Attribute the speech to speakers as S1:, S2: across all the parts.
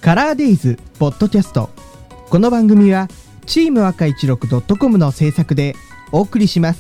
S1: カラーデイズポッドキャスト。この番組はチーム赤16 .com の制作でお送りします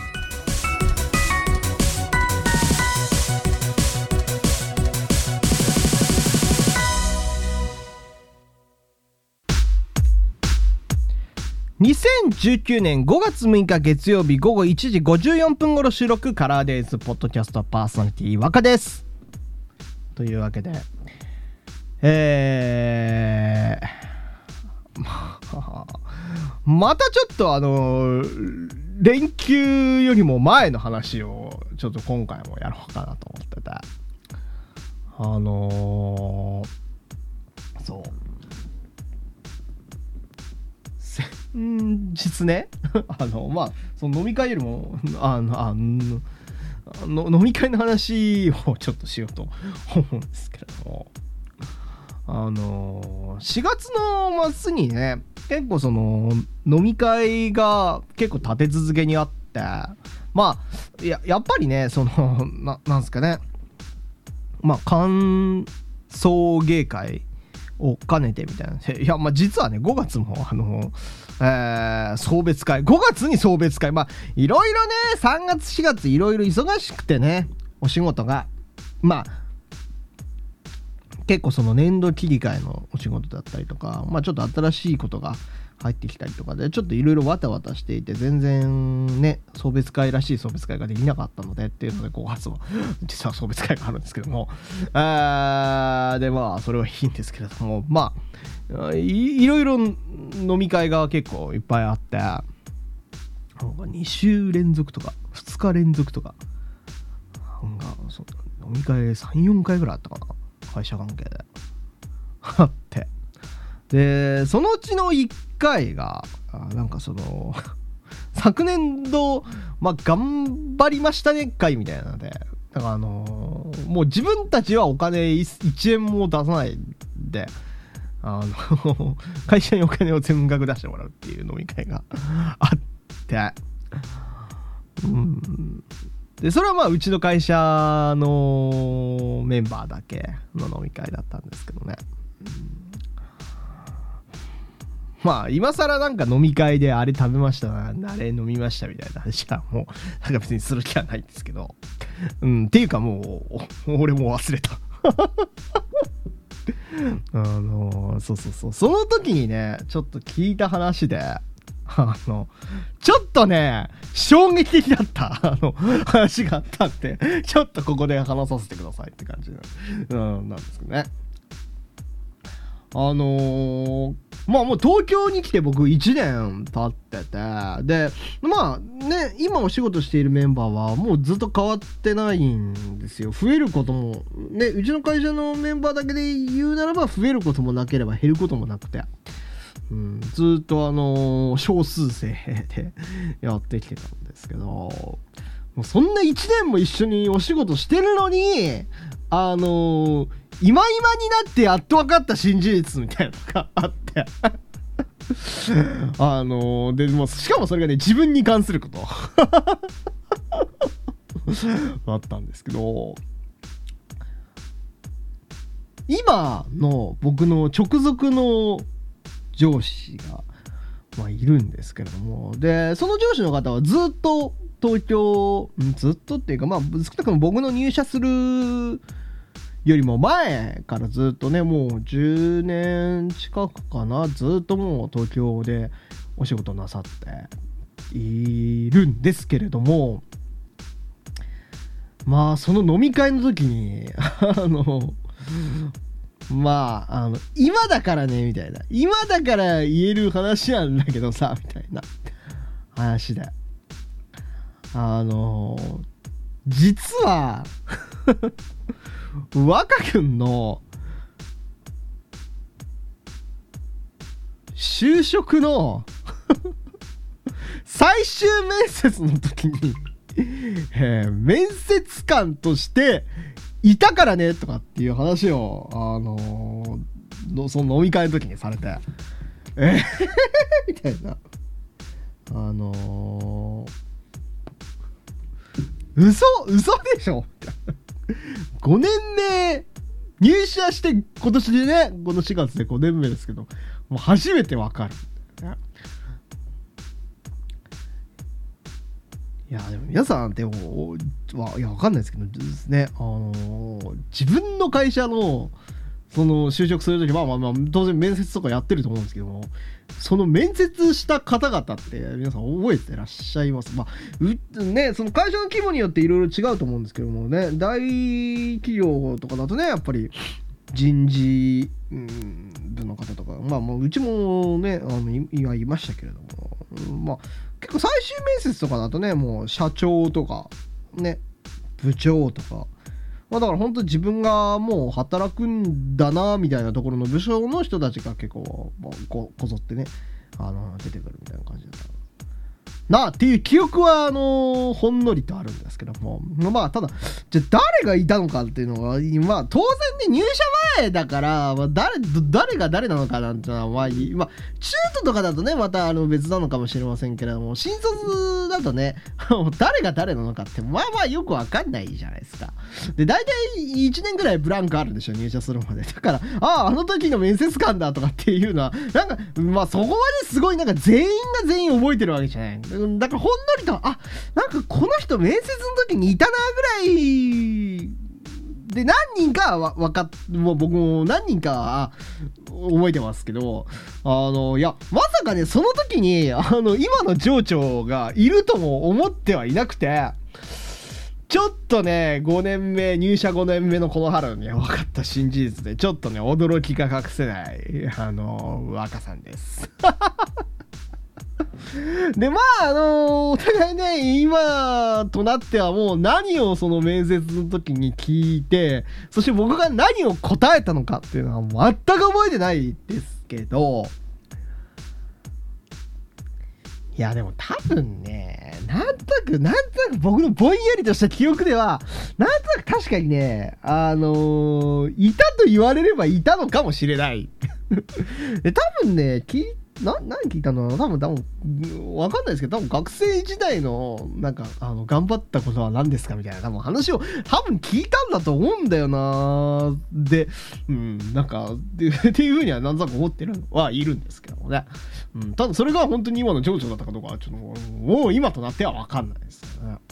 S1: 。2019年5月6日月曜日午後1時54分頃収録、カラーデイズポッドキャストパーソナリティ若です。というわけでまたちょっと連休よりも前の話をちょっと今回もやろうかなと思ってて、そう先日ねその飲み会よりも飲み会の話をちょっとしようと思うんですけれども、4月の末にね、結構その飲み会が結構立て続けにあって、やっぱりね、そのなんすかね、歓送迎会を兼ねてみたいな。実はね、5月も送別会、5月に送別会、いろいろね、3月4月いろいろ忙しくてね、お仕事が結構その年度切り替えのお仕事だったりとか、ちょっと新しいことが入ってきたりとかで、ちょっといろいろわたわたしていて、全然ね、送別会らしい送別会ができなかったのでっていうので、5月も実は送別会があるんですけども、でそれはいいんですけれども、いろいろ飲み会が結構いっぱいあって、2週連続とか2日連続とか飲み会 3,4 回ぐらいあったかな、会社関係であって、でそのうちの1回が昨年度頑張りましたね会みたいなので、だからもう自分たちはお金 1円も出さないで会社にお金を全額出してもらうっていう飲み会があって、でそれはうちの会社のメンバーだけの飲み会だったんですけどね、今更飲み会であれ食べましたな、あれ飲みましたみたいな話はもう別にする気はないんですけど、っていうかもう俺も忘れたそうその時にね、ちょっと聞いた話でちょっとね衝撃的だった話があったんで、ちょっとここで話させてくださいって感じなんですけどね。もう東京に来て僕1年経ってて、で今お仕事しているメンバーはもうずっと変わってないんですよ。増えることもね、うちの会社のメンバーだけで言うならば増えることもなければ減ることもなくて、ずっと少数生でやってきてたんですけど、もうそんな1年も一緒にお仕事してるのに今になってやっと分かった新事実みたいなのがあってでもしかもそれがね、自分に関することあったんですけど、今の僕の直属の上司が、いるんですけれども、でその上司の方はずっと東京、ずっとっていうか少なくとも僕の入社するよりも前からずっとね、もう10年近くかな、ずっともう東京でお仕事なさっているんですけれども、その飲み会の時に今だからねみたいな、今だから言える話なんだけどさみたいな話で、実は若くんの就職の最終面接の時に面接官としていたからねとかっていう話をその飲み会の時にされてみたいな、嘘でしょ5年目入社して今年でね、この4月で5年目ですけど、もう初めてわかる。いやでも皆さんでも、いやわかんないですけどですね、自分の会社のその就職するとき、まあ当然面接とかやってると思うんですけども、その面接した方々って皆さん覚えてらっしゃいます？まあね、その会社の規模によっていろいろ違うと思うんですけどもね、大企業とかだとね、やっぱり人事部の方とか、まあもううちもね、今いましたけれども、まあ結構最終面接とかだとね、もう社長とかね、部長とか、まあだから本当自分がもう働くんだなみたいなところの部署の人たちが結構こぞってね、出てくるみたいな感じだったなっていう記憶はほんのりとあるんですけども、まあただじゃあ誰がいたのかっていうのは、まあ当然ね、入社前だから、まあ、誰が誰なのかなんてのは、まあ中途とかだとねまた別なのかもしれませんけれども、新卒だとね誰が誰なのかってまあよくわかんないじゃないですか。で大体1年ぐらいブランクあるんでしょ、入社するまで。だからあの時の面接官だとかっていうのはなんかまあそこまですごいなんか全員が全員覚えてるわけじゃない。だからほんのりとなんかこの人面接の時にいたなぐらいで、何人かはもう僕も何人かは覚えてますけど、いやまさかねその時に今の上長がいるとも思ってはいなくて、ちょっとね入社5年目のこの春に分かった新事実で、ちょっとね驚きが隠せない若さんですでまあお互いね今となってはもう何をその面接の時に聞いて、そして僕が何を答えたのかっていうのは全く覚えてないですけど、いやでも多分ね、なんとなく僕のぼんやりとした記憶ではなんとなく確かにねいたと言われればいたのかもしれないで多分ね何聞いたの？多分わかんないですけど、多分学生時代のなんか頑張ったことは何ですかみたいな多分話を聞いたんだと思うんだよな。で、なんかっていう風にはなんとなく思ってるはいるんですけどもね。ただそれが本当に今の上長だったかどうかはちょっともう今となってはわかんないですよね。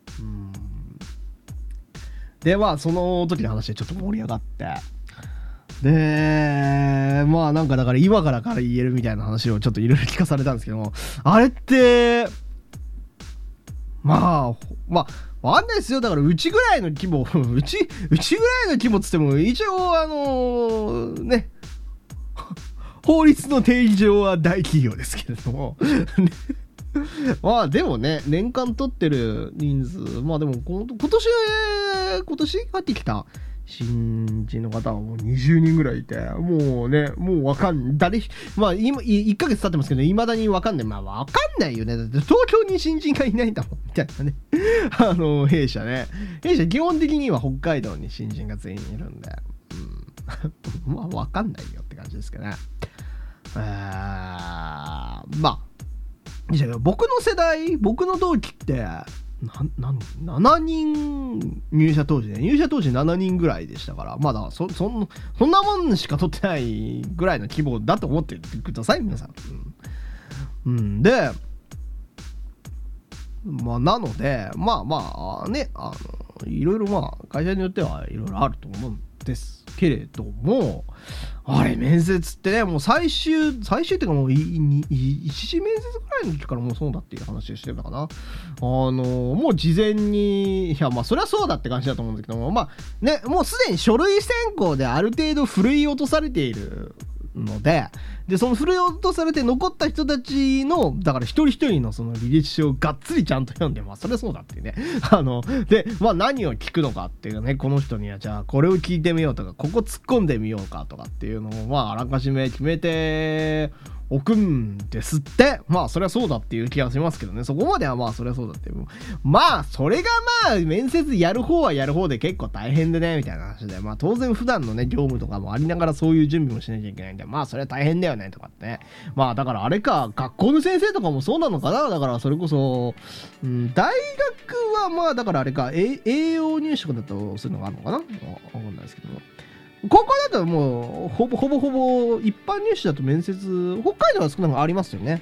S1: でまあその時の話でちょっと盛り上がって。でまあなんかだから今から言えるみたいな話をちょっといろいろ聞かされたんですけども、あれってまあわかんないですよ。だからうちぐらいの規模うちぐらいの規模っつっても一応ね法律の定義上は大企業ですけれどもまあでもね年間取ってる人数、まあでも今年入ってきた新人の方はもう20人ぐらいいて、もうわかんない。まあ今1ヶ月経ってますけど、未だにわかんない。まあわかんないよね。だって東京に新人がいないんだもん、みたいなね。弊社基本的には北海道に新人が全員いるんで、まあわかんないよって感じですけどね。まあ、僕の世代、僕の同期って、7人入社当時7人ぐらいでしたから、まだそんなもんしか取ってないぐらいの規模だと思ってください皆さん。でまあなのでまあねいろいろまあ会社によってはいろいろあると思うんですけれども、あれ面接ってねもう最終っていうかもう一次面接ぐらいの時からもうそうだっていう話をしてたかな。もう事前にいやまあそりゃそうだって感じだと思うんですけども、まあねもうすでに書類選考である程度ふるい落とされているので、そのふるい落とされて残った人たちのだから一人一人のその履歴書をがっつりちゃんと読んで、まあそれそうだっていうねでまあ何を聞くのかっていうね、この人にはじゃあこれを聞いてみようとかここ突っ込んでみようかとかっていうのをまああらかじめ決めておくんですって。まあそれはそうだっていう気がしますけどね、そこまではまあそれはそうだっていう、まあそれがまあ面接やる方はやる方で結構大変でねみたいな話で、まあ当然普段のね業務とかもありながらそういう準備もしなきゃいけないんで、まあそれは大変だよねとかってね。まあだからあれか、学校の先生とかもそうなのかな。だからそれこそ、大学はまあだからあれか、栄養入試とかだとするのがあるのかな、わかんないですけども、 高校だともうほぼ一般入試だと面接北海道は少なくありますよね。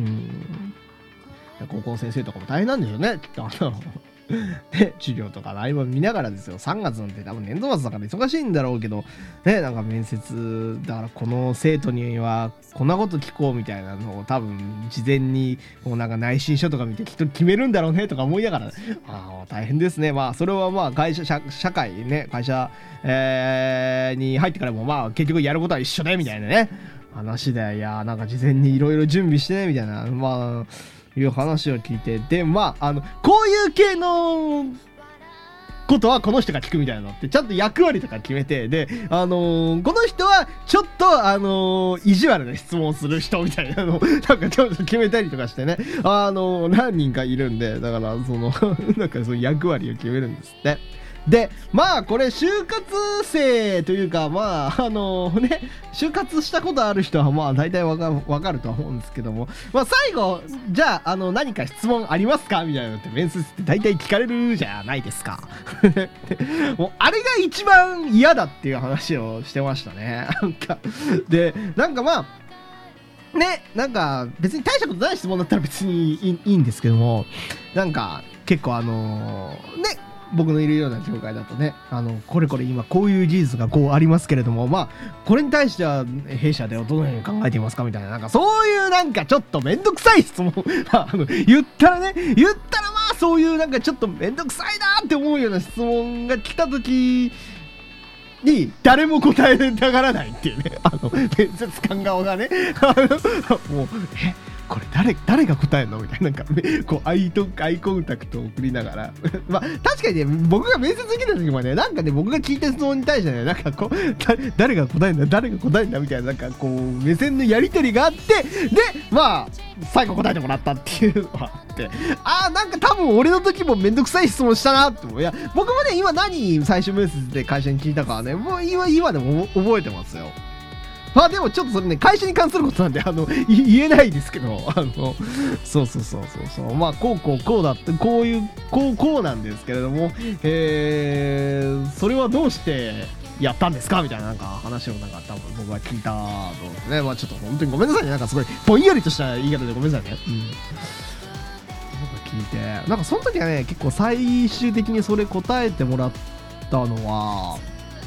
S1: 高校の先生とかも大変なんでしょうね、きっと。授業とか合間見ながらですよ。3月なんて多分年度末だから忙しいんだろうけどね、なんか面接だからこの生徒にはこんなこと聞こうみたいなのを多分事前にもうなんか内申書とか見てきっと決めるんだろうねとか思いながら、大変ですね。まあそれはまあ会社社会ね、会社、に入ってからもまあ結局やることは一緒でみたいなね話で、いやなんか事前にいろいろ準備してねみたいな、まあいう話を聞いて、でまあこういう系のことはこの人が聞くみたいなのってちゃんと役割とか決めて、でこの人はちょっと意地悪な質問をする人みたいなのをなんかちょっと決めたりとかしてね、何人かいるんで、だからなんかその役割を決めるんですって。でまあこれ就活生というかまあ就活したことある人はまあ大体わかるとは思うんですけども、まあ最後じゃあ何か質問ありますかみたいなのって面接って大体聞かれるじゃないですか。もうあれが一番嫌だっていう話をしてましたね。でなんかまあね、なんか別に大したことない質問だったら別にいいんですけども、なんか結構ね僕のいるような業界だとね、これ今こういう事実がこうありますけれども、まあこれに対しては弊社ではどのように考えていますかみたいな、なんかそういうなんかちょっとめんどくさい質問言ったらまあそういうなんかちょっとめんどくさいなって思うような質問が来た時に誰も答えたがらないっていうね、面接官側がねもうこれ誰が答えるのみたいな、なんかこうアイコンタクトを送りながらまあ確かにね、僕が面接受けた時もね、なんかね僕が聞いた質問に対してね、なんかこう誰が答えるんだみたいな、なんかこう目線のやり取りがあって、でまあ最後答えてもらったっていうのがあって、なんか多分俺の時もめんどくさい質問したなって思う。いや僕もね今何最終面接で会社に聞いたかはね、もう今でも覚えてますよ。まあでもちょっとそれね会社に関することなんで言えないですけど、そうまあこうだってこうなんですけれども、それはどうしてやったんですかみたいななんか話をなんか多分僕が聞いたのですね。まあちょっと本当にごめんなさいね、なんかすごいぼんやりとした言い方でごめんなさいね。僕が聞いてなんかその時はね結構最終的にそれ答えてもらったのは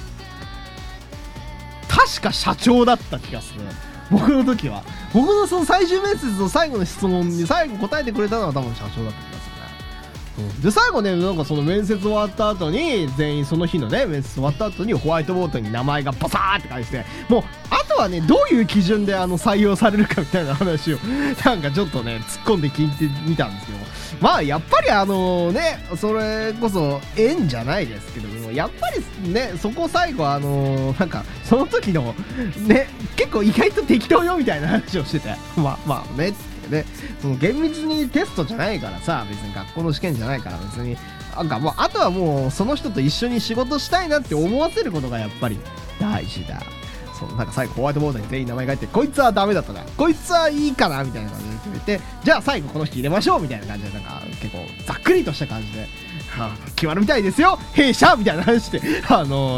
S1: 確か社長だった気がする。僕の時は僕のその最終面接の最後の質問に最後答えてくれたのは多分社長だった気がするね。で最後ねなんかその面接終わった後に全員その日のね面接終わった後にホワイトボードに名前がバサーって書いてて、もうあとはねどういう基準で採用されるかみたいな話をなんかちょっとね突っ込んで聞いてみたんですけど、まあやっぱりねそれこそ縁じゃないですけども、やっぱりねそこ最後なんかその時のね結構意外と適当よみたいな話をしてて、まあねでその厳密にテストじゃないからさ、別に学校の試験じゃないから別になんかもうあとはもうその人と一緒に仕事したいなって思わせることがやっぱり大事だ。そうなんか最後ホワイトボードに全員名前書いて、こいつはダメだったな、こいつはいいかなみたいな感じで決めて、じゃあ最後この人入れましょうみたいな感じで、なんか結構ざっくりとした感じで、決まるみたいですよ弊社みたいな話でちょっと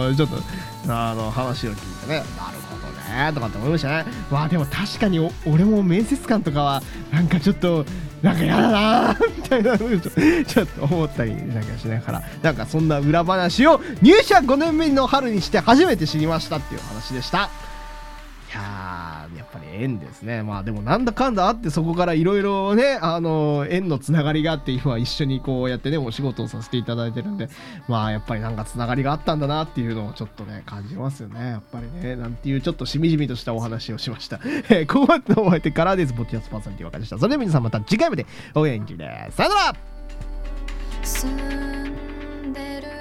S1: 話を聞いてね、なるほどねとかって思いましたね。まあでも確かに俺も面接官とかはなんかちょっとなんかやだなーみたいなのをちょっと思ったりなんかしながら、なんかそんな裏話を入社5年目の春にして初めて知りましたっていう話でした。いやーやっぱり縁ですね。まあでもなんだかんだあってそこからいろいろね縁のつながりがあって今一緒にこうやってねお仕事をさせていただいてるんで、まあやっぱりなんかつながりがあったんだなっていうのをちょっとね感じますよね、やっぱりね。なんていうちょっとしみじみとしたお話をしました。ここまでのお相手からです。ボッチャスパーソナリティわかりました。それでは皆さんまた次回までお元気でさよなら。